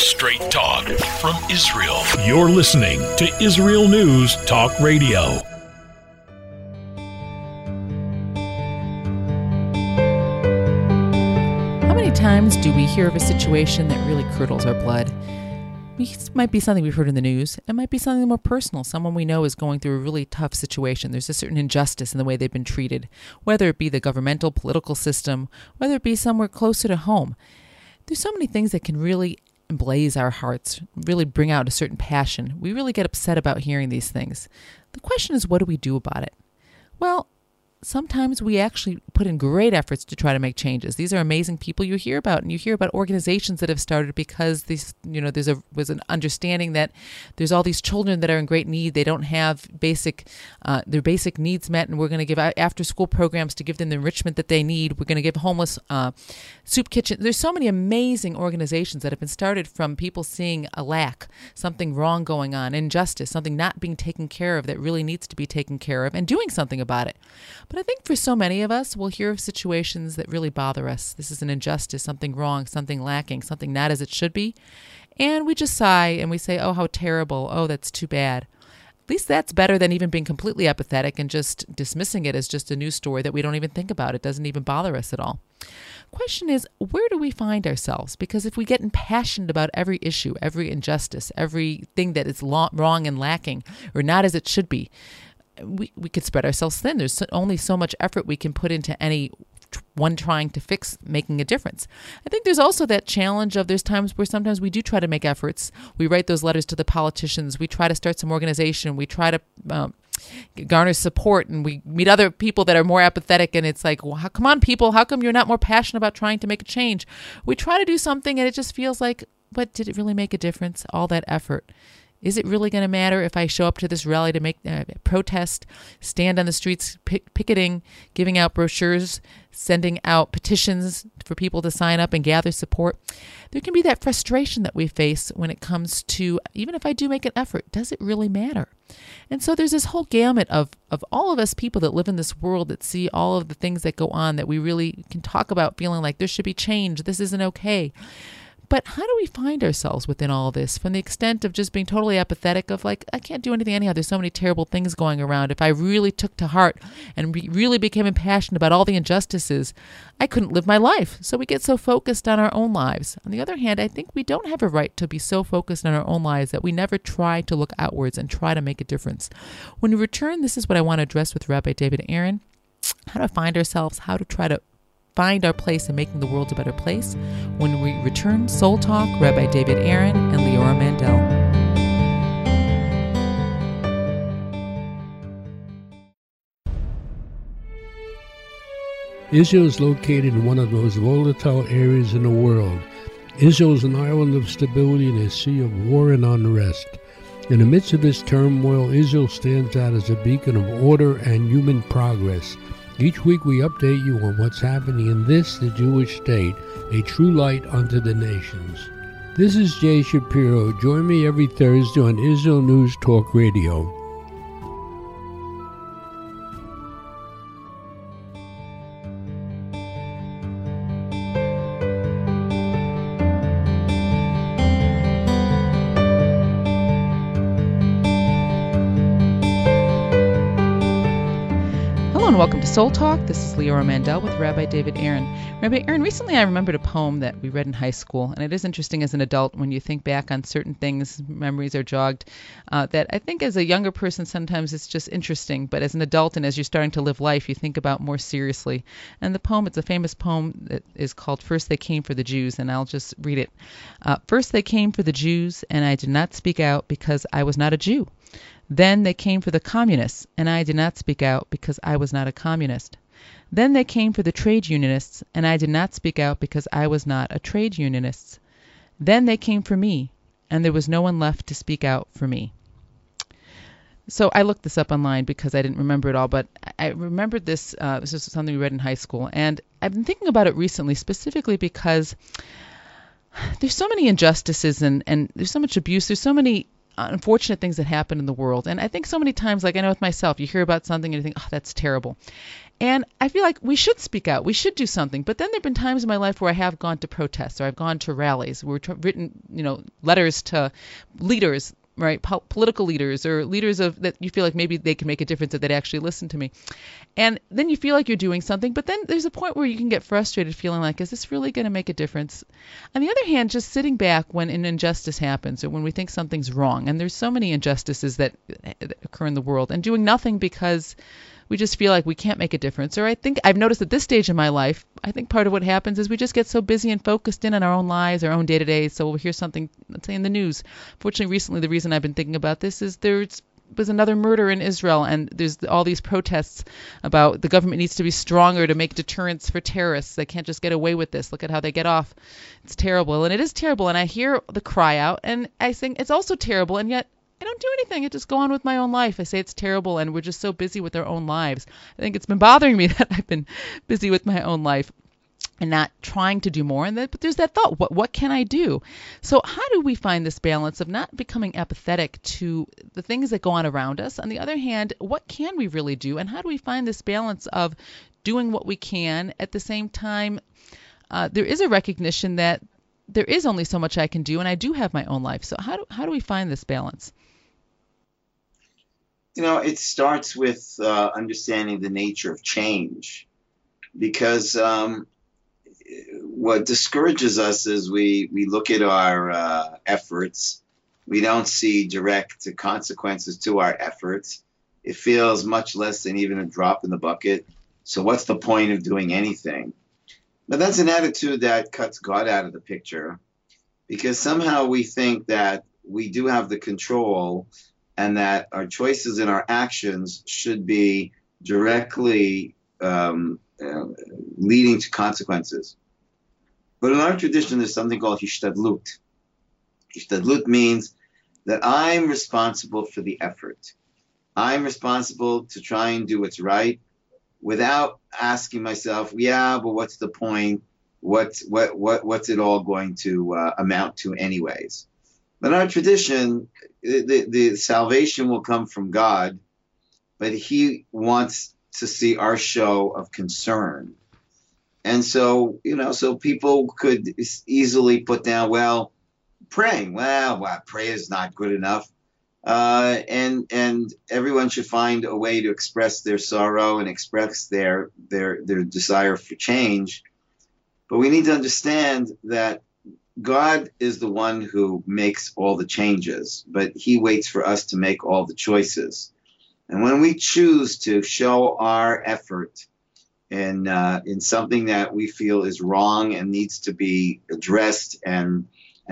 Straight talk from Israel. You're listening to Israel News Talk Radio. How many times do we hear of a situation that really curdles our blood? It might be something we've heard in the news. It might be something more personal. Someone we know is going through a really tough situation. There's a certain injustice in the way they've been treated, whether it be the governmental, political system, whether it be somewhere closer to home. There's so many things that can really emblaze our hearts, really bring out a certain passion. We really get upset about hearing these things. The question is, what do we do about it? Well, sometimes we actually put in great efforts to try to make changes. These are amazing people you hear about, and you hear about organizations that have started because was an understanding that there's all these children that are in great need. They don't have their basic needs met, and we're going to give after-school programs to give them the enrichment that they need. We're going to give homeless soup kitchen. There's so many amazing organizations that have been started from people seeing a lack, something wrong going on, injustice, something not being taken care of that really needs to be taken care of, and doing something about it. But I think for so many of us, we'll hear of situations that really bother us. This is an injustice, something wrong, something lacking, something not as it should be. And we just sigh and we say, oh, how terrible. Oh, that's too bad. At least that's better than even being completely apathetic and just dismissing it as just a news story that we don't even think about. It doesn't even bother us at all. Question is, where do we find ourselves? Because if we get impassioned about every issue, every injustice, everything that is wrong and lacking or not as it should be, we could spread ourselves thin. There's only so much effort we can put into any one trying to fix making a difference. I think there's also that challenge of there's times where sometimes we do try to make efforts. We write those letters to the politicians. We try to start some organization. We try to garner support, and we meet other people that are more apathetic, and it's like, well, come on, people, how come you're not more passionate about trying to make a change? We try to do something, and it just feels like, but did it really make a difference? All that effort. Is it really going to matter if I show up to this rally to make protest, stand on the streets picketing, giving out brochures, sending out petitions for people to sign up and gather support? There can be that frustration that we face when it comes to, even if I do make an effort, does it really matter? And so there's this whole gamut of all of us people that live in this world that see all of the things that go on that we really can talk about feeling like there should be change, this isn't okay. But how do we find ourselves within all this from the extent of just being totally apathetic of like, I can't do anything anyhow. There's so many terrible things going around. If I really took to heart and really became impassioned about all the injustices, I couldn't live my life. So we get so focused on our own lives. On the other hand, I think we don't have a right to be so focused on our own lives that we never try to look outwards and try to make a difference. When we return, this is what I want to address with Rabbi David Aaron, how to find ourselves, how to try to find our place in making the world a better place. When we return, Soul Talk, Rabbi David Aaron and Leora Mandel. Israel is located in one of the most volatile areas in the world. Israel is an island of stability in a sea of war and unrest. In the midst of this turmoil, Israel stands out as a beacon of order and human progress. Each week we update you on what's happening in this, the Jewish state, a true light unto the nations. This is Jay Shapiro. Join me every Thursday on Israel News Talk Radio. Welcome to Soul Talk. This is Leora Mandel with Rabbi David Aaron. Rabbi Aaron, recently I remembered a poem that we read in high school, and it is interesting as an adult when you think back on certain things, memories are jogged, that I think as a younger person sometimes it's just interesting, but as an adult and as you're starting to live life, you think about more seriously. And the poem, it's a famous poem that is called First They Came for the Jews, and I'll just read it. First they came for the Jews, and I did not speak out because I was not a Jew. Then they came for the communists, and I did not speak out because I was not a communist. Then they came for the trade unionists, and I did not speak out because I was not a trade unionist. Then they came for me, and there was no one left to speak out for me. So I looked this up online because I didn't remember it all, but I remembered this. This is something we read in high school, and I've been thinking about it recently, specifically because there's so many injustices and there's so much abuse. There's so many unfortunate things that happen in the world. And I think so many times, like I know with myself, you hear about something and you think, oh, that's terrible. And I feel like we should speak out. We should do something. But then there have been times in my life where I have gone to protests or I've gone to rallies. Written, letters to leaders, right? Political leaders or leaders of that you feel like maybe they can make a difference, that they'd actually listen to me. And then you feel like you're doing something. But then there's a point where you can get frustrated feeling like, is this really going to make a difference? On the other hand, just sitting back when an injustice happens or when we think something's wrong, and there's so many injustices that occur in the world, and doing nothing because we just feel like we can't make a difference. Or I think I've noticed at this stage in my life, I think part of what happens is we just get so busy and focused in on our own lives, our own day-to-day. So we'll hear something, let's say in the news. Fortunately, recently, the reason I've been thinking about this is there was another murder in Israel, and there's all these protests about the government needs to be stronger to make deterrents for terrorists. They can't just get away with this. Look at how they get off. It's terrible. And it is terrible. And I hear the cry out, and I think it's also terrible, and yet I don't do anything. I just go on with my own life. I say it's terrible, and we're just so busy with our own lives. I think it's been bothering me that I've been busy with my own life and not trying to do more. But there's that thought, what can I do? So how do we find this balance of not becoming apathetic to the things that go on around us? On the other hand, what can we really do? And how do we find this balance of doing what we can at the same time? There is a recognition that there is only so much I can do, and I do have my own life. So how do we find this balance? It starts with understanding the nature of change, because what discourages us is we look at our efforts. We don't see direct consequences to our efforts. It feels much less than even a drop in the bucket. So what's the point of doing anything? But that's an attitude that cuts God out of the picture, because somehow we think that we do have the control and that our choices and our actions should be directly leading to consequences. But in our tradition, there's something called hishtadlut. Hishtadlut means that I'm responsible for the effort. I'm responsible to try and do what's right without asking myself, but what's the point? What's it all going to amount to anyways? But in our tradition, the salvation will come from God, but he wants to see our show of concern. And so, so people could easily put down, praying. Prayer is not good enough. And everyone should find a way to express their sorrow and express their desire for change. But we need to understand that God is the one who makes all the changes, but he waits for us to make all the choices. And when we choose to show our effort in something that we feel is wrong and needs to be addressed and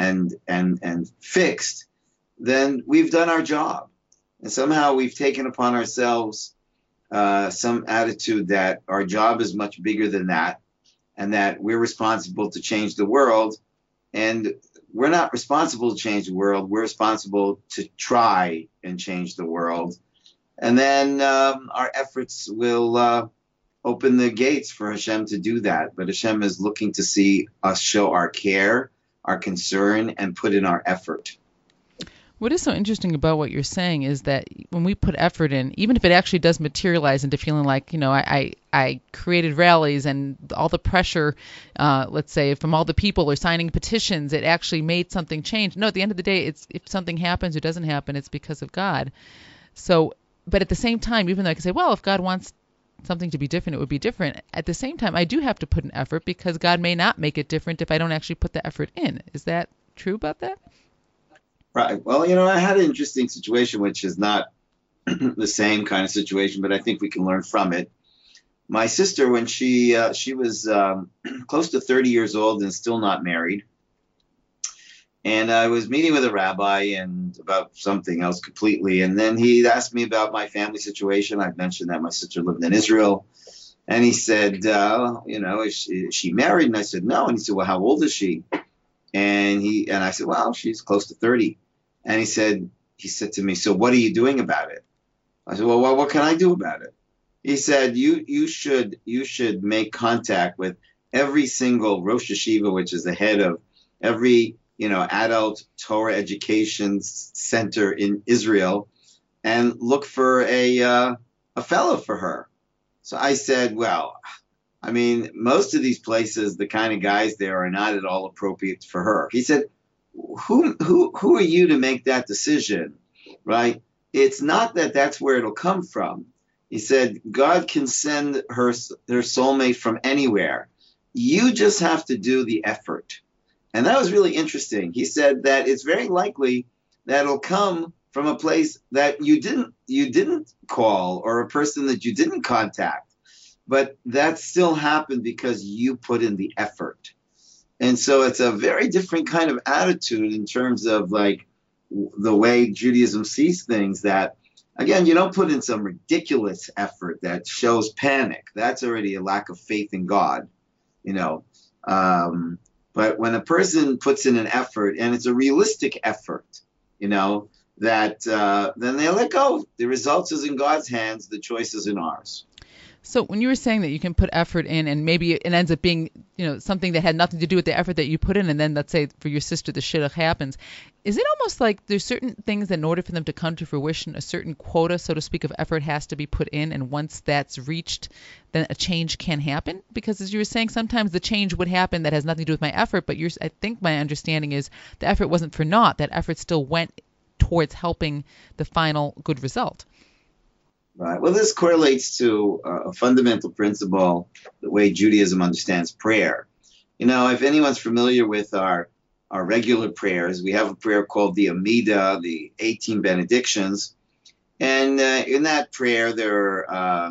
fixed, then we've done our job. And somehow we've taken upon ourselves some attitude that our job is much bigger than that, and that we're responsible to change the world. And we're not responsible to change the world. We're responsible to try and change the world. And then our efforts will open the gates for Hashem to do that. But Hashem is looking to see us show our care, our concern, and put in our effort. What is so interesting about what you're saying is that when we put effort in, even if it actually does materialize into feeling like, I created rallies and all the pressure, let's say, from all the people or signing petitions, it actually made something change. No, at the end of the day, if something happens or doesn't happen, it's because of God. So, but at the same time, even though I can say, if God wants something to be different, it would be different. At the same time, I do have to put an effort, because God may not make it different if I don't actually put the effort in. Is that true about that? Right. Well, I had an interesting situation, which is not the same kind of situation, but I think we can learn from it. My sister, when she was close to 30 years old and still not married, and I was meeting with a rabbi and about something else completely, and then he asked me about my family situation. I mentioned that my sister lived in Israel, and he said, is she married? And I said, no. And he said, well, how old is she? And I said, well, she's close to 30. And he said to me, so what are you doing about it? I said, well, what can I do about it? He said, you should make contact with every single Rosh Yeshiva, which is the head of every adult Torah education center in Israel and look for a fellow for her. So I said, well, I mean, most of these places, the kind of guys there are not at all appropriate for her. He said, who are you to make that decision, right? It's not that that's where it'll come from. He said, God can send her soulmate from anywhere. You just have to do the effort. And that was really interesting. He said that it's very likely that it'll come from a place that you didn't call, or a person that you didn't contact. But that still happened because you put in the effort. And so it's a very different kind of attitude in terms of like the way Judaism sees things, that, again, you don't put in some ridiculous effort that shows panic. That's already a lack of faith in God, But when a person puts in an effort, and it's a realistic effort, that then they let go. The results is in God's hands. The choice is in ours. So when you were saying that you can put effort in, and maybe it ends up being, something that had nothing to do with the effort that you put in, and then let's say for your sister the shidduch happens, is it almost like there's certain things that in order for them to come to fruition, a certain quota, so to speak, of effort has to be put in, and once that's reached, then a change can happen? Because as you were saying, sometimes the change would happen that has nothing to do with my effort, but I think my understanding is the effort wasn't for naught. That effort still went towards helping the final good result. Right. Well, this correlates to a fundamental principle, the way Judaism understands prayer. If anyone's familiar with our regular prayers, we have a prayer called the Amidah, the 18 benedictions. And in that prayer, there are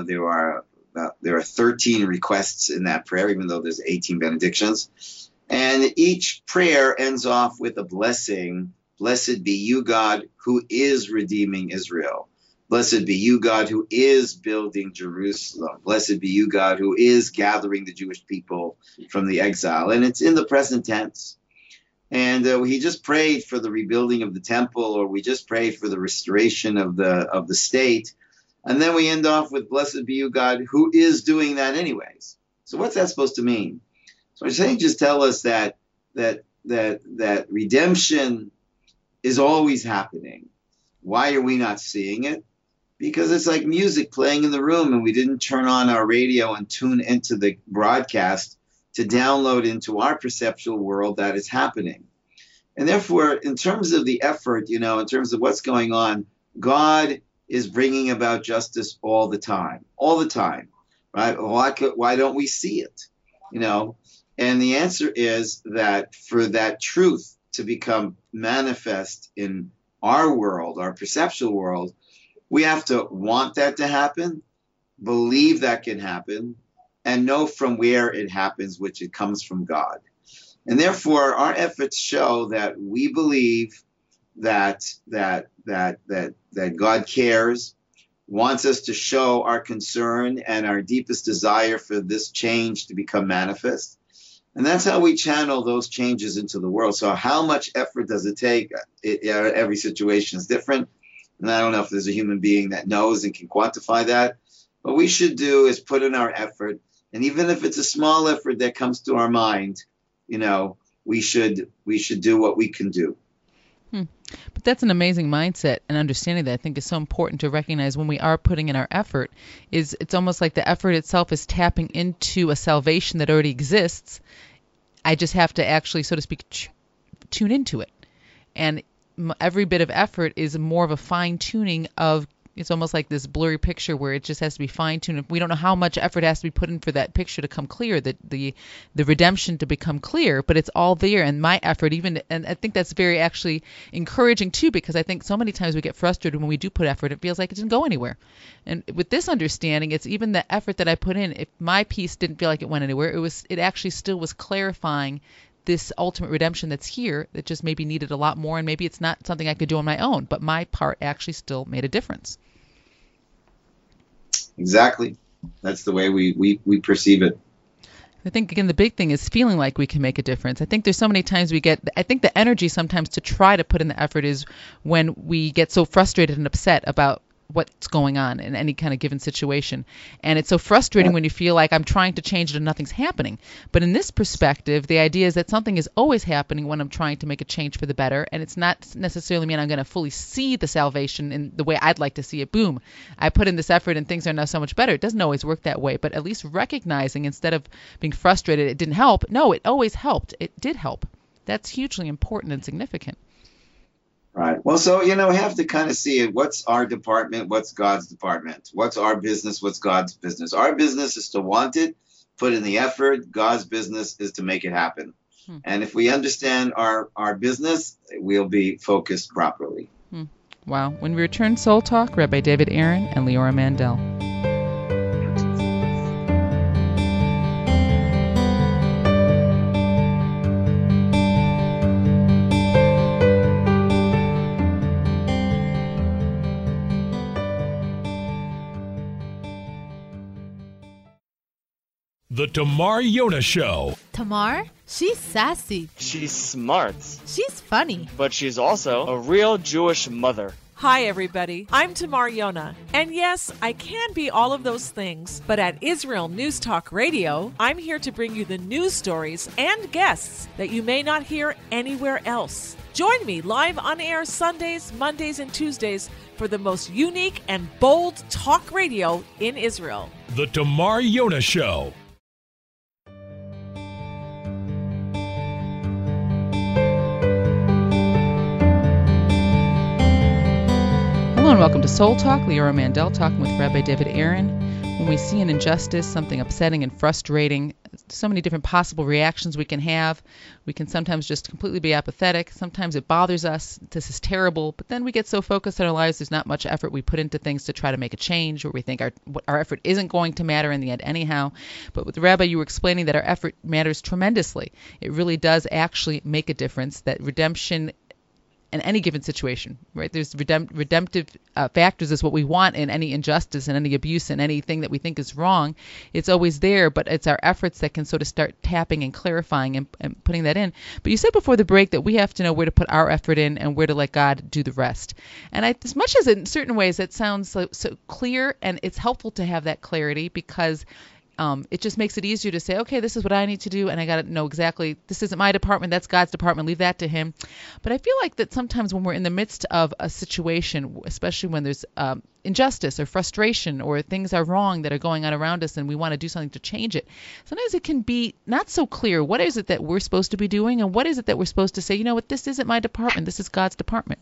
13 requests in that prayer, even though there's 18 benedictions. And each prayer ends off with a blessing. Blessed be you, God, who is redeeming Israel. Blessed be you, God, who is building Jerusalem. Blessed be you, God, who is gathering the Jewish people from the exile. And it's in the present tense. And he just prayed for the rebuilding of the temple, or we just prayed for the restoration of the state. And then we end off with, blessed be you, God, who is doing that anyways. So what's that supposed to mean? So I'm saying, just tell us that redemption is always happening. Why are we not seeing it? Because it's like music playing in the room, and we didn't turn on our radio and tune into the broadcast to download into our perceptual world that is happening. And therefore, in terms of the effort, in terms of what's going on, God is bringing about justice all the time, right? Why don't we see it? And the answer is that for that truth to become manifest in our world, our perceptual world, we have to want that to happen, believe that can happen, and know from where it happens, which it comes from God. And therefore, our efforts show that we believe that God cares, wants us to show our concern and our deepest desire for this change to become manifest. And that's how we channel those changes into the world. So how much effort does it take? Every situation is different. And I don't know if there's a human being that knows and can quantify that. What we should do is put in our effort. And even if it's a small effort that comes to our mind, we should do what we can do. But that's an amazing mindset and understanding that I think is so important to recognize when we are putting in our effort. It's almost like the effort itself is tapping into a salvation that already exists. I just have to actually, so to speak, tune into it. And every bit of effort is more of a fine-tuning of, it's almost like this blurry picture where it just has to be fine-tuned. We don't know how much effort has to be put in for that picture to come clear, the redemption to become clear, but it's all there. And my effort, and I think that's very actually encouraging too, because I think so many times we get frustrated when we do put effort. It feels like it didn't go anywhere. And with this understanding, it's even the effort that I put in. If my piece didn't feel like it went anywhere, it actually still was clarifying this ultimate redemption that's here, that just maybe needed a lot more, and maybe it's not something I could do on my own, but my part actually still made a difference. Exactly. That's the way we perceive it. I think, again, the big thing is feeling like we can make a difference. I think there's so many times I think the energy sometimes to try to put in the effort is when we get so frustrated and upset about what's going on in any kind of given situation. And it's so frustrating when you feel like I'm trying to change it and nothing's happening. But in this perspective, the idea is that something is always happening when I'm trying to make a change for the better, and it's not necessarily mean I'm going to fully see the salvation in the way I'd like to see it. Boom, I put in this effort and things are now so much better. It doesn't always work that way, but at least recognizing, instead of being frustrated it didn't help, no, it always helped. It did help. That's hugely important and significant. Right. Well, so, we have to kind of see it. What's our department? What's God's department? What's our business? What's God's business? Our business is to want it, put in the effort. God's business is to make it happen. And if we understand our business, we'll be focused properly. Wow. When we return, Soul Talk, Rabbi David Aaron and Leora Mandel. The Tamar Yona Show. Tamar? She's sassy. She's smart. She's funny. But she's also a real Jewish mother. Hi, everybody. I'm Tamar Yona. And yes, I can be all of those things. But at Israel News Talk Radio, I'm here to bring you the news stories and guests that you may not hear anywhere else. Join me live on air Sundays, Mondays, and Tuesdays for the most unique and bold talk radio in Israel. The Tamar Yona Show. Hello and welcome to Soul Talk. Leora Mandel talking with Rabbi David Aaron. When we see an injustice, something upsetting and frustrating, so many different possible reactions we can have. We can sometimes just completely be apathetic. Sometimes it bothers us. This is terrible. But then we get so focused in our lives, there's not much effort we put into things to try to make a change, or we think our effort isn't going to matter in the end anyhow. But with the Rabbi, you were explaining that our effort matters tremendously. It really does actually make a difference, that redemption in any given situation, right? There's redemptive factors is what we want in any injustice and any abuse and anything that we think is wrong. It's always there, but it's our efforts that can sort of start tapping and clarifying and putting that in. But you said before the break that we have to know where to put our effort in and where to let God do the rest. And as much as in certain ways that sounds so clear, and it's helpful to have that clarity, because it just makes it easier to say, okay, this is what I need to do, and I got to know exactly, this isn't my department, that's God's department, leave that to him. But I feel like that sometimes when we're in the midst of a situation, especially when there's injustice or frustration or things are wrong that are going on around us and we want to do something to change it, sometimes it can be not so clear what is it that we're supposed to be doing and what is it that we're supposed to say, you know what, this isn't my department, this is God's department.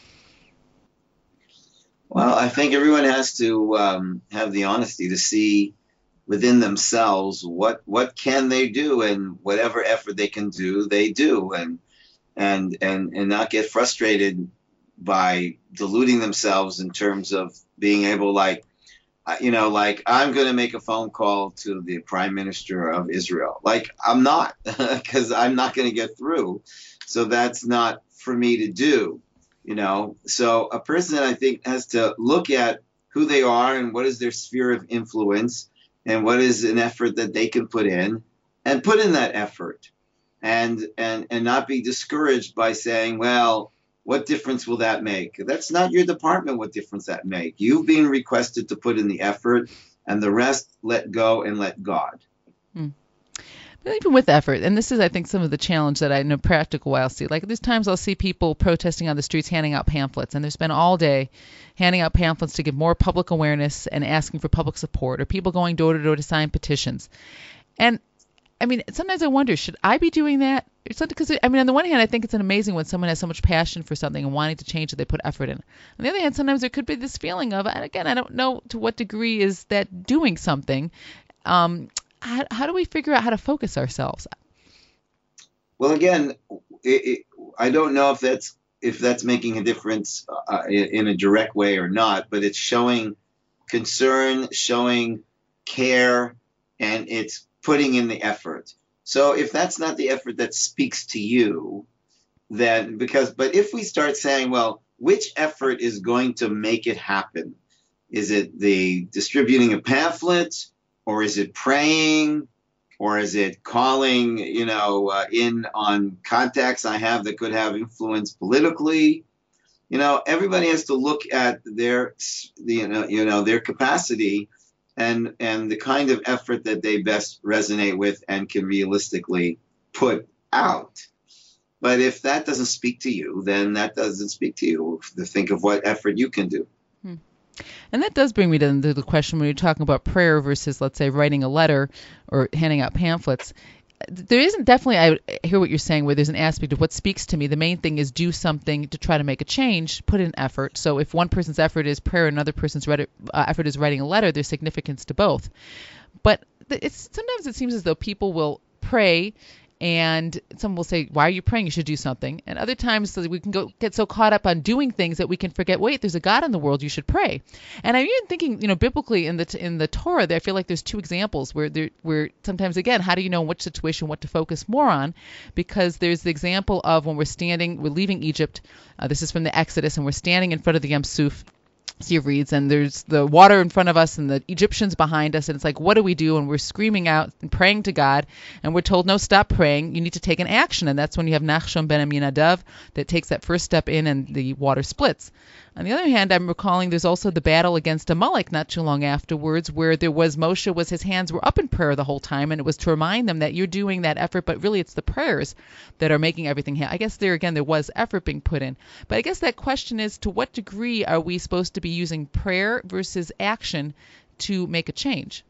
Well, I think everyone has to have the honesty to see within themselves what can they do, and whatever effort they can do, they do, and not get frustrated by deluding themselves in terms of being able, like I'm going to make a phone call to the Prime Minister of Israel. Like, I'm not, because I'm not going to get through. So that's not for me to do, So a person, I think, has to look at who they are and what is their sphere of influence, and what is an effort that they can put in, and put in that effort, and not be discouraged by saying, well, what difference will that make? That's not your department, what difference that make. You've been requested to put in the effort, and the rest let go and let God. But even with effort, and this is, I think, some of the challenge that I know practical I'll see. Like, there's times I'll see people protesting on the streets handing out pamphlets, and they spend all day handing out pamphlets to give more public awareness and asking for public support, or people going door to door to sign petitions. And I mean, sometimes I wonder, should I be doing that? Because I mean, on the one hand, I think it's amazing when someone has so much passion for something and wanting to change it, they put effort in. On the other hand, sometimes there could be this feeling of, and again, I don't know to what degree is that doing something. How do we figure out how to focus ourselves? Well, again, I don't know if that's making a difference in a direct way or not, but it's showing concern, showing care, and it's putting in the effort. So if that's not the effort that speaks to you, then but if we start saying, well, which effort is going to make it happen? Is it the distributing a pamphlet? Or is it praying? Or is it calling, in on contacts I have that could have influence politically? everybody has to look at their their capacity and the kind of effort that they best resonate with and can realistically put out. But if that doesn't speak to you, then that doesn't speak to you. To think of what effort you can do. And that does bring me to the question when you're talking about prayer versus, let's say, writing a letter or handing out pamphlets. There isn't definitely, I hear what you're saying, where there's an aspect of what speaks to me. The main thing is do something to try to make a change, put in effort. So if one person's effort is prayer and another person's effort is writing a letter, there's significance to both. But sometimes it seems as though people will pray and some will say, why are you praying? You should do something. And other times we can get so caught up on doing things that we can forget, wait, there's a God in the world, you should pray. And I'm even thinking, biblically in the Torah, I feel like there's two examples where sometimes, again, how do you know in which situation what to focus more on? Because there's the example of when we're leaving Egypt. This is from the Exodus, and we're standing in front of the Yam Suf. Sea of Reeds, and there's the water in front of us and the Egyptians behind us, and it's like, what do we do? And we're screaming out and praying to God, and we're told, no, stop praying, you need to take an action. And that's when you have Nachshon ben Aminadav that takes that first step in, and the water splits. On the other hand, I'm recalling there's also the battle against Amalek not too long afterwards, where his hands were up in prayer the whole time, and it was to remind them that you're doing that effort, but really it's the prayers that are making everything happen. I guess there was effort being put in. But I guess that question is, to what degree are we supposed to be using prayer versus action to make a change?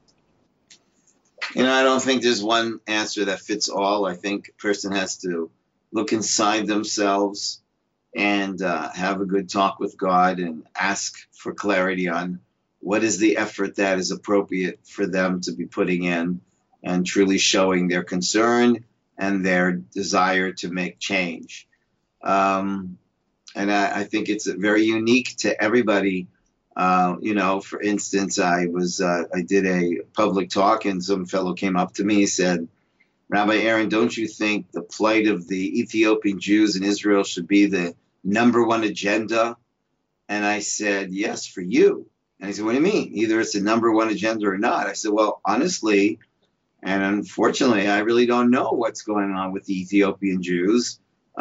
I don't think there's one answer that fits all. I think a person has to look inside themselves and have a good talk with God and ask for clarity on what is the effort that is appropriate for them to be putting in, and truly showing their concern and their desire to make change. And I think it's very unique to everybody. For instance, I did a public talk, and some fellow came up to me and said, Rabbi Aaron, don't you think the plight of the Ethiopian Jews in Israel should be the number one agenda? And I said, yes, for you. And he said, what do you mean? Either it's the number one agenda or not. I said, well, honestly, and unfortunately, I really don't know what's going on with the Ethiopian Jews.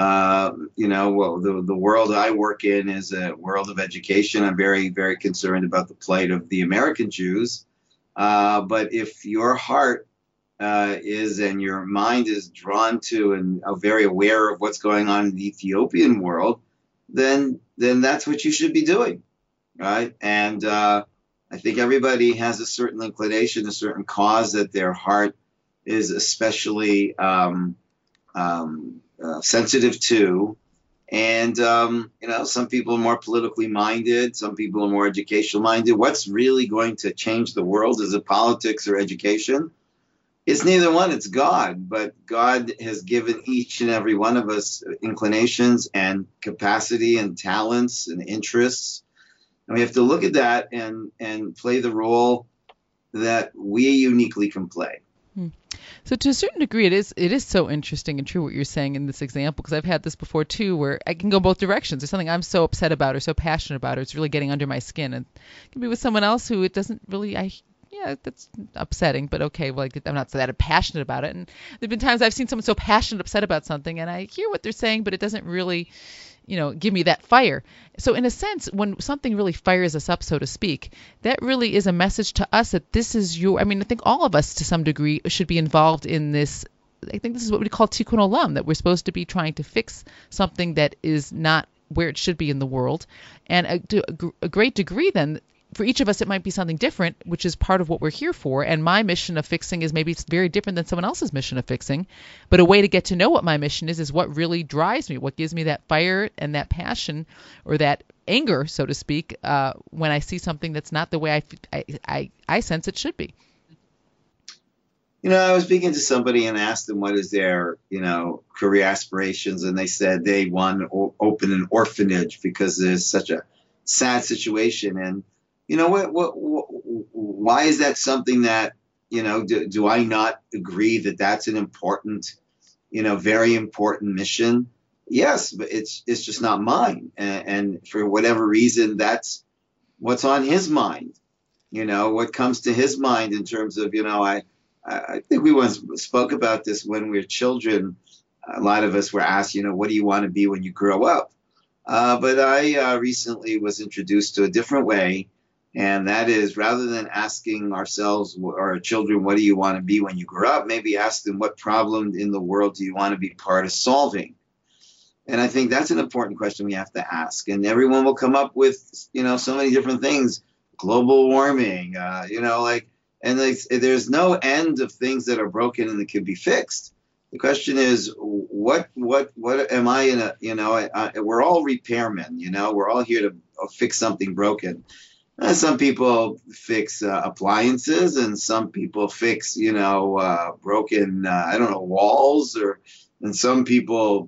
The world I work in is a world of education. I'm very, very concerned about the plight of the American Jews. But if your heart is and your mind is drawn to and are very aware of what's going on in the Ethiopian world, then that's what you should be doing, right? And I think everybody has a certain inclination, a certain cause that their heart is especially sensitive to. And, some people are more politically minded, some people are more educational minded. What's really going to change the world? Is it politics or education? It's neither one, it's God. But God has given each and every one of us inclinations and capacity and talents and interests. And we have to look at that and play the role that we uniquely can play. So to a certain degree, it is so interesting and true what you're saying in this example, because I've had this before too, where I can go both directions. There's something I'm so upset about or so passionate about, or it's really getting under my skin, and it can be with someone else who it doesn't really. That's upsetting, but okay. Well, I'm not that passionate about it. And there've been times I've seen someone so passionate, upset about something, and I hear what they're saying, but it doesn't really, give me that fire. So in a sense, when something really fires us up, so to speak, that really is a message to us that this is I think all of us to some degree should be involved in this. I think this is what we call tikkun olam, that we're supposed to be trying to fix something that is not where it should be in the world. And to a great degree then, for each of us, it might be something different, which is part of what we're here for. And my mission of fixing is maybe very different than someone else's mission of fixing. But a way to get to know what my mission is what really drives me, what gives me that fire and that passion or that anger, so to speak, when I see something that's not the way I sense it should be. I was speaking to somebody and asked them what is their, career aspirations. And they said they want to open an orphanage because there's such a sad situation. And why is that something that, do I not agree that that's an important, very important mission? Yes, but it's just not mine. And for whatever reason, that's what's on his mind, what comes to his mind in terms of, I think we once spoke about this when we were children. A lot of us were asked, what do you want to be when you grow up? But I recently was introduced to a different way, and that is rather than asking ourselves or our children, what do you want to be when you grow up, maybe ask them, what problem in the world do you want to be part of solving? And I think that's an important question we have to ask. And everyone will come up with, so many different things, global warming, there's no end of things that are broken and that can be fixed. The question is, what am I in we're all repairmen, we're all here to fix something broken. Some people fix appliances, and some people fix, broken, walls, and some people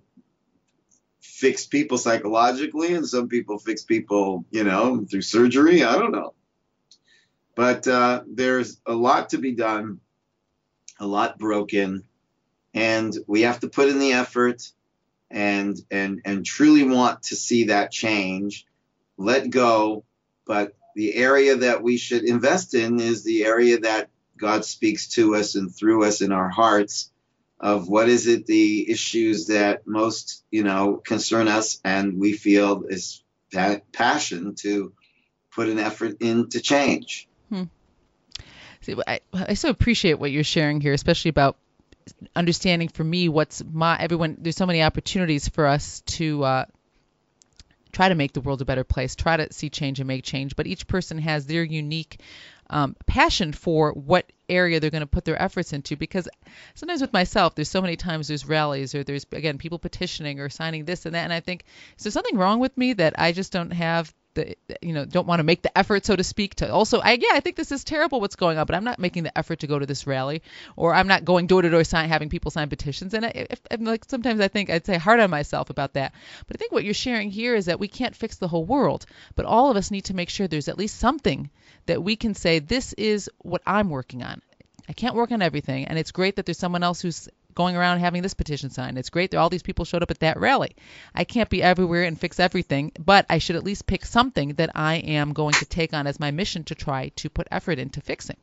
fix people psychologically, and some people fix people, through surgery. I don't know. But there's a lot to be done, a lot broken, and we have to put in the effort and truly want to see that change, let go. But the area that we should invest in is the area that God speaks to us and through us in our hearts, of what is it, the issues that most, concern us, and we feel is passion to put an effort into change. See, I so appreciate what you're sharing here, especially about understanding for me there's so many opportunities for us to try to make the world a better place, try to see change and make change, but each person has their unique passion for what area they're going to put their efforts into. Because sometimes with myself, there's so many times there's rallies, or there's, again, people petitioning or signing this and that, and I think, is there something wrong with me that I just don't have don't want to make the effort, so to speak, to also, I think this is terrible what's going on, but I'm not making the effort to go to this rally, or I'm not going door to door having people sign petitions. And sometimes I think I'd say hard on myself about that. But I think what you're sharing here is that we can't fix the whole world, but all of us need to make sure there's at least something that we can say, this is what I'm working on. I can't work on everything, and it's great that there's someone else who's going around having this petition signed. It's great that all these people showed up at that rally. I can't be everywhere and fix everything, but I should at least pick something that I am going to take on as my mission to try to put effort into fixing.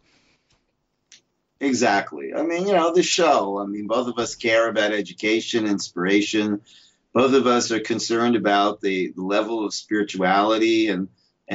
Exactly. The show, both of us care about education, inspiration. Both of us are concerned about the level of spirituality and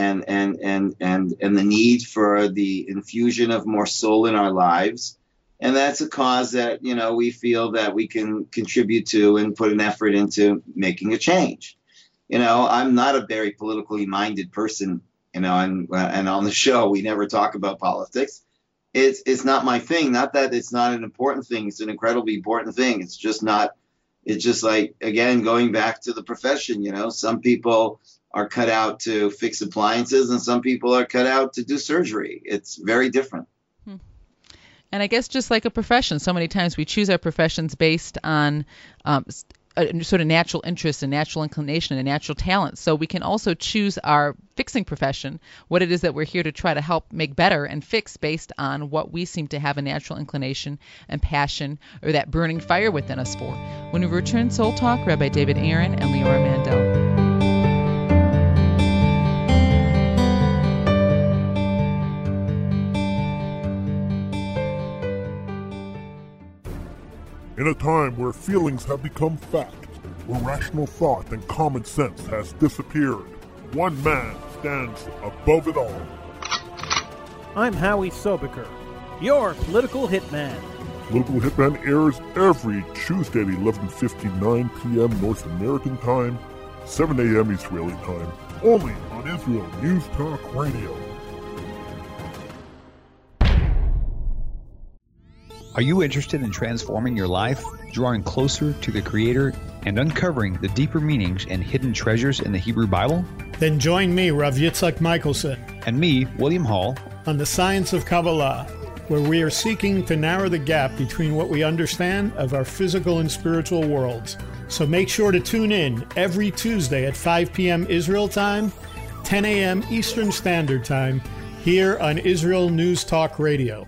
the need for the infusion of more soul in our lives. And that's a cause that, we feel that we can contribute to and put an effort into making a change. I'm not a very politically minded person, and on the show, we never talk about politics. It's not my thing. Not that it's not an important thing. It's an incredibly important thing. It's just like, again, going back to the profession, some people are cut out to fix appliances and some people are cut out to do surgery. It's very different. And I guess just like a profession, so many times we choose our professions based on a sort of natural interest and natural inclination and natural talent. So we can also choose our fixing profession, what it is that we're here to try to help make better and fix based on what we seem to have a natural inclination and passion, or that burning fire within us for. When we return, Soul Talk, Rabbi David Aaron and Leora Mandel. In a time where feelings have become fact, where rational thought and common sense has disappeared, one man stands above it all. I'm Howie Sobiker, your political hitman. Political Hitman airs every Tuesday at 11:59 p.m. North American time, 7 a.m. Israeli time, only on Israel News Talk Radio. Are you interested in transforming your life, drawing closer to the Creator, and uncovering the deeper meanings and hidden treasures in the Hebrew Bible? Then join me, Rav Yitzhak Michelson, and me, William Hall, on The Science of Kabbalah, where we are seeking to narrow the gap between what we understand of our physical and spiritual worlds. So make sure to tune in every Tuesday at 5 p.m. Israel time, 10 a.m. Eastern Standard Time, here on Israel News Talk Radio.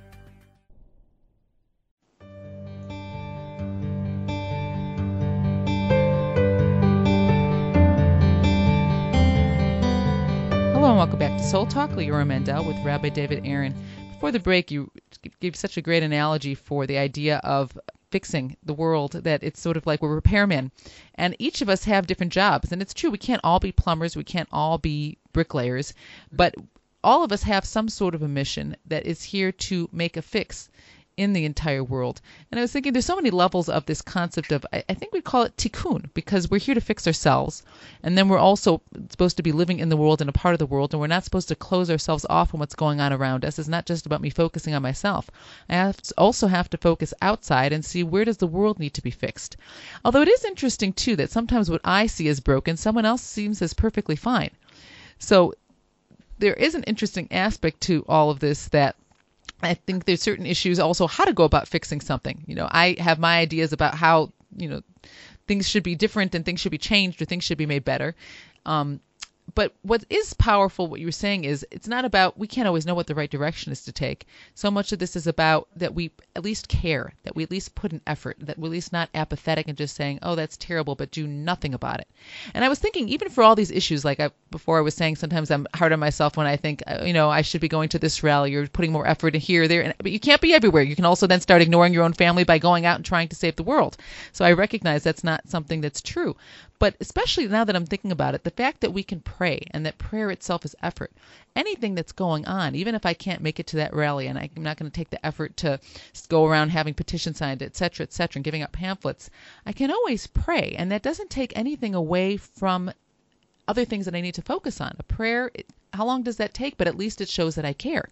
Hello and welcome back to Soul Talk. Leora Mandel with Rabbi David Aaron. Before the break, you gave such a great analogy for the idea of fixing the world, that it's sort of like we're repairmen. And each of us have different jobs. And it's true, we can't all be plumbers, we can't all be bricklayers, but all of us have some sort of a mission that is here to make a fix in the entire world. And I was thinking there's so many levels of this concept of, I think we call it tikkun, because we're here to fix ourselves. And then we're also supposed to be living in the world and a part of the world, and we're not supposed to close ourselves off from what's going on around us. It's not just about me focusing on myself. I also have to focus outside and see where does the world need to be fixed. Although it is interesting, too, that sometimes what I see as broken, someone else seems as perfectly fine. So there is an interesting aspect to all of this, that I think there's certain issues also how to go about fixing something. I have my ideas about how, things should be different and things should be changed or things should be made better. But what is powerful, what you were saying, is it's not about, we can't always know what the right direction is to take. So much of this is about that we at least care, that we at least put an effort, that we're at least not apathetic and just saying, oh, that's terrible, but do nothing about it. And I was thinking, even for all these issues, like before I was saying, sometimes I'm hard on myself when I think, I should be going to this rally or putting more effort in here, there. But you can't be everywhere. You can also then start ignoring your own family by going out and trying to save the world. So I recognize that's not something that's true. But especially now that I'm thinking about it, the fact that we can pray and that prayer itself is effort. Anything that's going on, even if I can't make it to that rally and I'm not going to take the effort to go around having petitions signed, et cetera, and giving out pamphlets, I can always pray. And that doesn't take anything away from other things that I need to focus on. A prayer, how long does that take? But at least it shows that I care.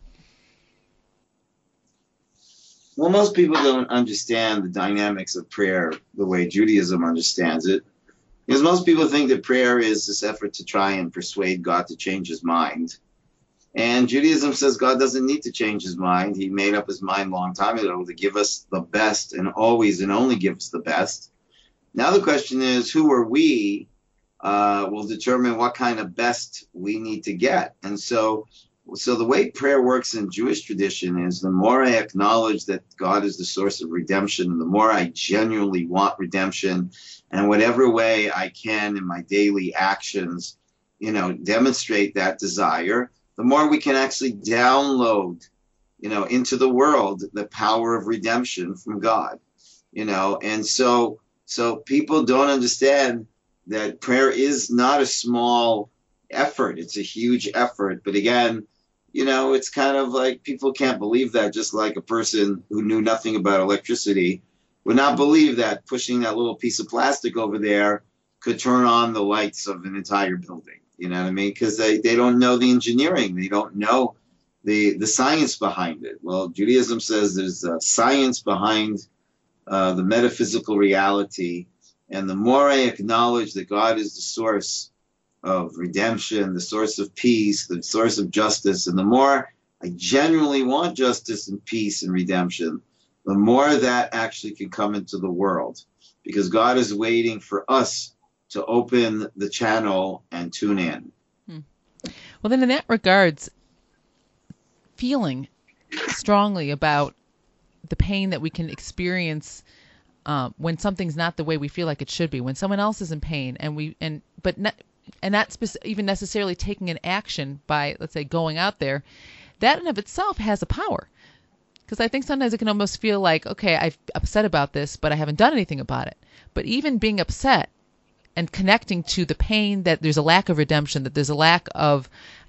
Well, most people don't understand the dynamics of prayer the way Judaism understands it. Because most people think that prayer is this effort to try and persuade God to change his mind. And Judaism says God doesn't need to change his mind. He made up his mind a long time ago to give us the best and always and only give us the best. Now the question is, who are we will determine what kind of best we need to get. And so the way prayer works in Jewish tradition is the more I acknowledge that God is the source of redemption, the more I genuinely want redemption, and whatever way I can in my daily actions, demonstrate that desire, the more we can actually download, into the world the power of redemption from God, And so people don't understand that prayer is not a small effort. It's a huge effort. But again, it's kind of like people can't believe that, just like a person who knew nothing about electricity would not believe that pushing that little piece of plastic over there could turn on the lights of an entire building. You know what I mean? Because they don't know the engineering. They don't know the science behind it. Well, Judaism says there's science behind the metaphysical reality. And the more I acknowledge that God is the source of redemption, the source of peace, the source of justice, and the more I genuinely want justice and peace and redemption, the more that actually can come into the world, because God is waiting for us to open the channel and tune in. Well, then in that regards, feeling strongly about the pain that we can experience when something's not the way we feel like it should be, when someone else is in pain, but not even necessarily taking an action by, let's say, going out there, that in of itself has a power. Because I think sometimes it can almost feel like, okay, I'm upset about this, but I haven't done anything about it. But even being upset and connecting to the pain that there's a lack of redemption, that there's a lack of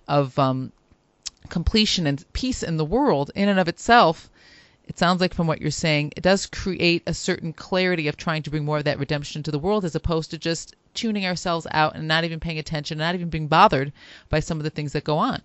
completion and peace in the world, in and of itself, it sounds like from what you're saying, it does create a certain clarity of trying to bring more of that redemption to the world, as opposed to just tuning ourselves out and not even paying attention, not even being bothered by some of the things that go on.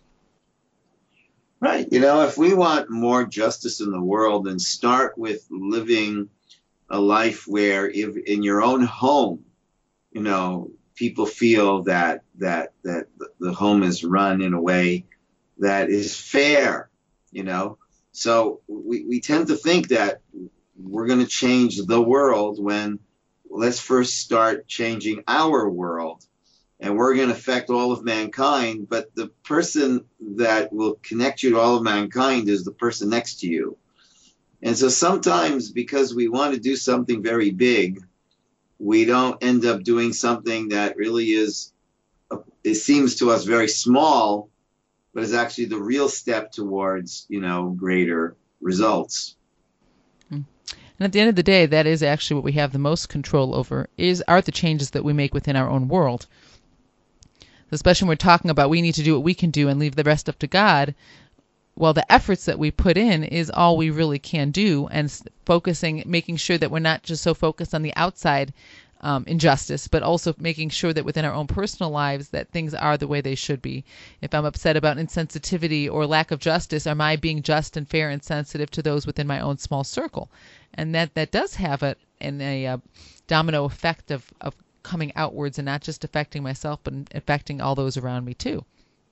Right. If we want more justice in the world, then start with living a life where, if in your own home, people feel that the home is run in a way that is fair, So we tend to think that we're going to change the world when let's first start changing our world. And we're going to affect all of mankind, but the person that will connect you to all of mankind is the person next to you. And so sometimes, because we want to do something very big, we don't end up doing something that really is, it seems to us very small, but is actually the real step towards, greater results. And at the end of the day, that is actually what we have the most control over, are the changes that we make within our own world. Especially when we're talking about we need to do what we can do and leave the rest up to God. Well, the efforts that we put in is all we really can do, and making sure that we're not just so focused on the outside injustice, but also making sure that within our own personal lives that things are the way they should be. If I'm upset about insensitivity or lack of justice, am I being just and fair and sensitive to those within my own small circle? And that does have a domino effect of coming outwards and not just affecting myself, but affecting all those around me too.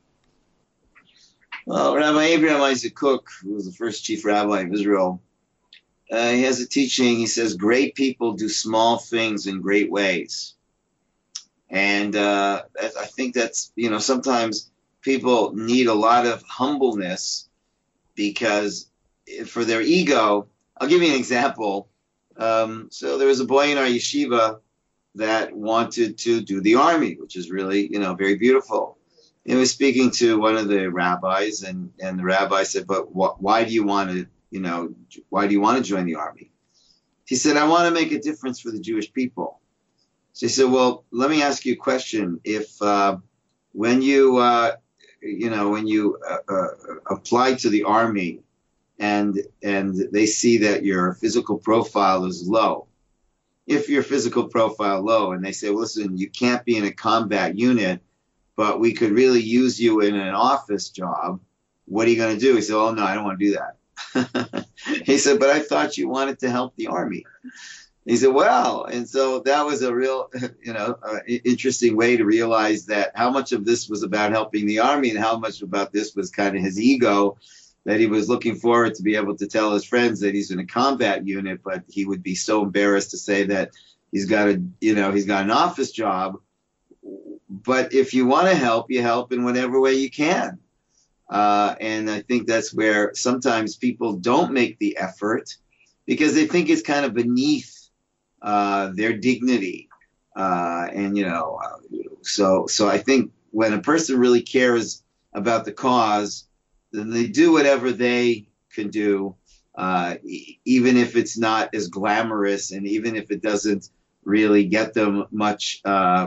Well, Rabbi Abraham Isaac Kook, who was the first chief rabbi of Israel, he has a teaching. He says, great people do small things in great ways. And I think that's, sometimes people need a lot of humbleness because for their ego. I'll give you an example. So there was a boy in our yeshiva that wanted to do the army, which is really, very beautiful. He was speaking to one of the rabbis, and the rabbi said, but why do you want to join the army? He said, I want to make a difference for the Jewish people. So he said, well, let me ask you a question. If when you apply to the army and they see that your physical profile is low, if your physical profile low, and they say, well, listen, you can't be in a combat unit, but we could really use you in an office job, what are you going to do? He said, oh, no, I don't want to do that. He said, but I thought you wanted to help the army. He said, well, and so that was a real, interesting way to realize that how much of this was about helping the army and how much about this was kind of his ego, that he was looking forward to be able to tell his friends that he's in a combat unit, but he would be so embarrassed to say that he's got an office job. But if you want to help, you help in whatever way you can. And I think that's where sometimes people don't make the effort because they think it's kind of beneath their dignity. So I think when a person really cares about the cause, then they do whatever they can do, even if it's not as glamorous and even if it doesn't really get them much,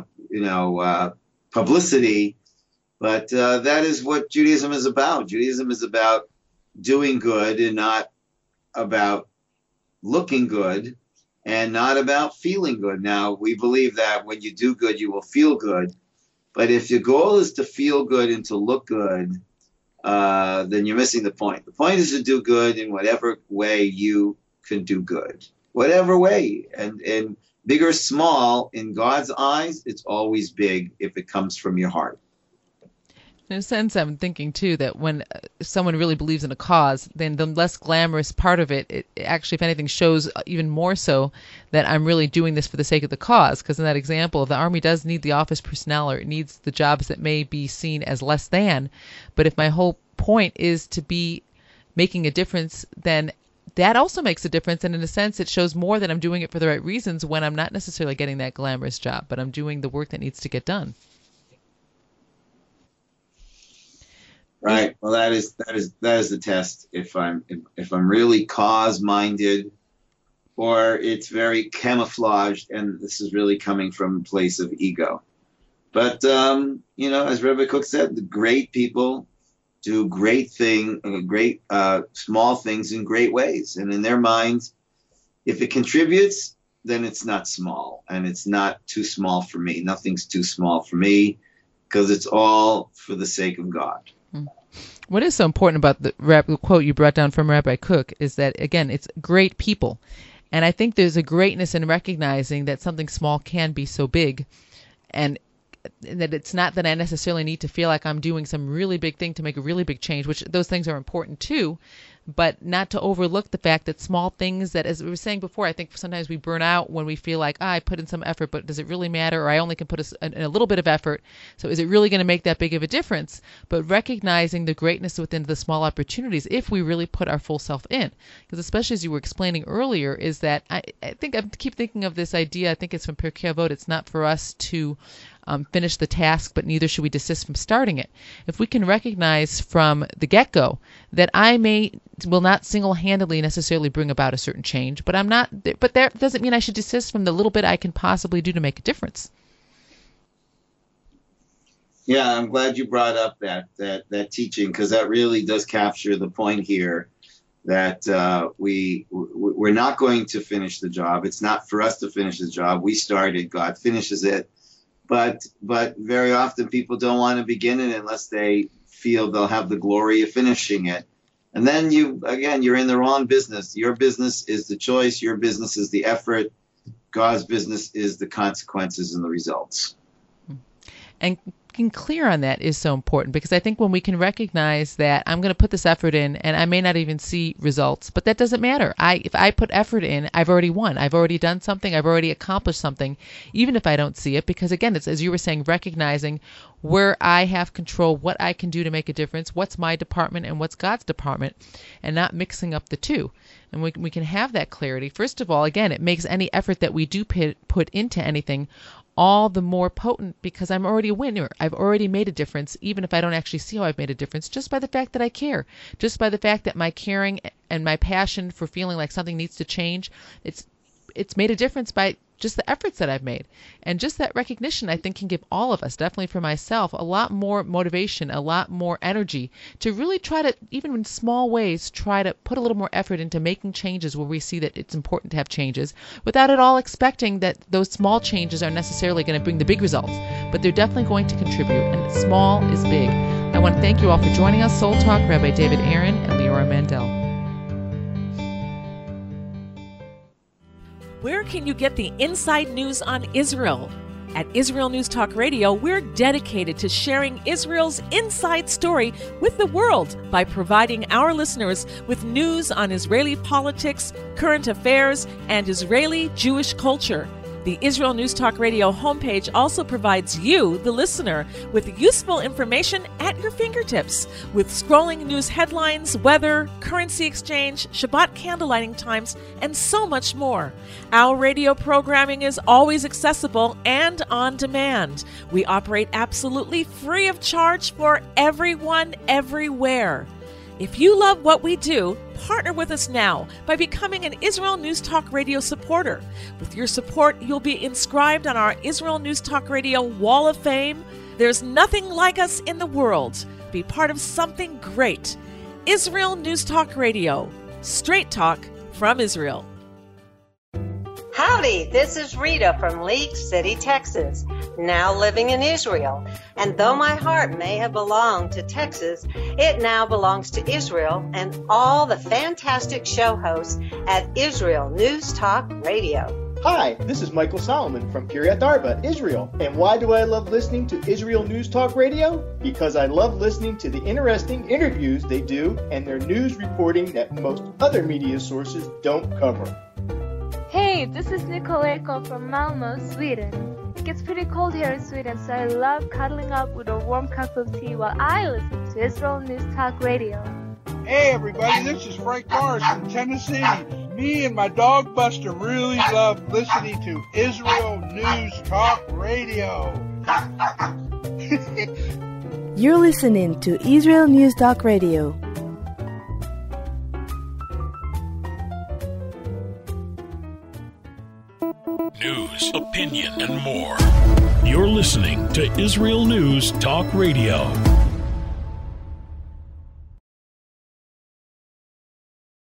publicity. But that is what Judaism is about. Judaism is about doing good and not about looking good and not about feeling good. Now, we believe that when you do good, you will feel good. But if your goal is to feel good and to look good, then you're missing the point. The point is to do good in whatever way you can do good. Whatever way. And big or small, in God's eyes, it's always big if it comes from your heart. In a sense, I'm thinking, too, that when someone really believes in a cause, then the less glamorous part of it actually, if anything, shows even more so that I'm really doing this for the sake of the cause. Because in that example, the Army does need the office personnel, or it needs the jobs that may be seen as less than. But if my whole point is to be making a difference, then that also makes a difference. And in a sense, it shows more that I'm doing it for the right reasons when I'm not necessarily getting that glamorous job, but I'm doing the work that needs to get done. Right. Well, that is the test. If I'm really cause-minded, or it's very camouflaged, and this is really coming from a place of ego. But as Rabbi Kook said, the great people do small things in great ways, and in their minds, if it contributes, then it's not small, and it's not too small for me. Nothing's too small for me, because it's all for the sake of God. What is so important about the quote you brought down from Rabbi Kook is that, again, it's great people. And I think there's a greatness in recognizing that something small can be so big, and that it's not that I necessarily need to feel like I'm doing some really big thing to make a really big change, which those things are important too, but not to overlook the fact that small things that, as we were saying before, I think sometimes we burn out when we feel like, I put in some effort, but does it really matter? Or I only can put in a little bit of effort. So is it really going to make that big of a difference? But recognizing the greatness within the small opportunities, if we really put our full self in. Because especially as you were explaining earlier, is that I keep thinking of this idea, I think it's from Pirkei Avot, it's not for us to finish the task, but neither should we desist from starting it. If we can recognize from the get-go that I will not single-handedly necessarily bring about a certain change, but that doesn't mean I should desist from the little bit I can possibly do to make a difference. Yeah, I'm glad you brought up that teaching, because that really does capture the point here that we're not going to finish the job. It's not for us to finish the job. We started, God finishes it. But very often people don't want to begin it unless they feel they'll have the glory of finishing it. And then you're in the wrong business. Your business is the choice. Your business is the effort. God's business is the consequences and the results. And being clear on that is so important, because I think when we can recognize that I'm going to put this effort in and I may not even see results, but that doesn't matter. If I put effort in, I've already won. I've already done something. I've already accomplished something, even if I don't see it, because again, it's, as you were saying, recognizing where I have control, what I can do to make a difference, what's my department and what's God's department, and not mixing up the two. And we can have that clarity. First of all, again, it makes any effort that we do put into anything all the more potent, because I'm already a winner. I've already made a difference, even if I don't actually see how I've made a difference, just by the fact that I care, just by the fact that my caring and my passion for feeling like something needs to change, it's made a difference by just the efforts that I've made. And just that recognition, I think, can give all of us, definitely for myself, a lot more motivation, a lot more energy to really try to, even in small ways, try to put a little more effort into making changes where we see that it's important to have changes, without at all expecting that those small changes are necessarily going to bring the big results. But they're definitely going to contribute, and small is big. I want to thank you all for joining us. Soul Talk, Rabbi David Aaron and Leora Mandel. Where can you get the inside news on Israel? At Israel News Talk Radio, we're dedicated to sharing Israel's inside story with the world by providing our listeners with news on Israeli politics, current affairs, and Israeli Jewish culture. The Israel News Talk Radio homepage also provides you, the listener, with useful information at your fingertips, with scrolling news headlines, weather, currency exchange, Shabbat candlelighting times, and so much more. Our radio programming is always accessible and on demand. We operate absolutely free of charge for everyone, everywhere. If you love what we do, partner with us now by becoming an Israel News Talk Radio supporter. With your support, you'll be inscribed on our Israel News Talk Radio Wall of Fame. There's nothing like us in the world. Be part of something great. Israel News Talk Radio. Straight talk from Israel. Howdy, this is Rita from League City, Texas, now living in Israel. And though my heart may have belonged to Texas, it now belongs to Israel and all the fantastic show hosts at Israel News Talk Radio. Hi, this is Michael Solomon from Kiryat Arba, Israel. And why do I love listening to Israel News Talk Radio? Because I love listening to the interesting interviews they do and their news reporting that most other media sources don't cover. Hey, this is Nicoleko from Malmö, Sweden. It gets pretty cold here in Sweden, so I love cuddling up with a warm cup of tea while I listen to Israel News Talk Radio. Hey everybody, this is Frank Morris from Tennessee. Me and my dog Buster really love listening to Israel News Talk Radio. You're listening to Israel News Talk Radio. News, opinion, and more. You're listening to Israel News Talk Radio.